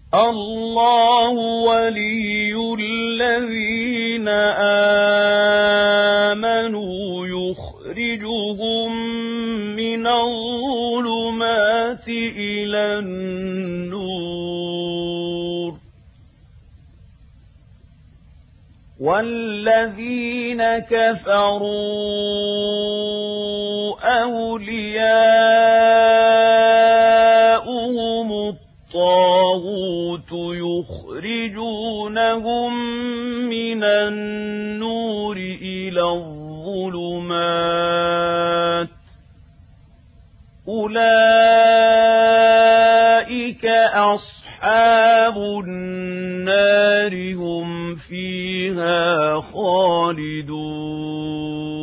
الله ولي الذين آمنوا يخرجهم من الظلمات إلى النور، والذين كفروا أولياؤهم الطاغوت يخرجونهم من النور إلى الظلمات، أولئك أصحاب النار هم فيها خالدون.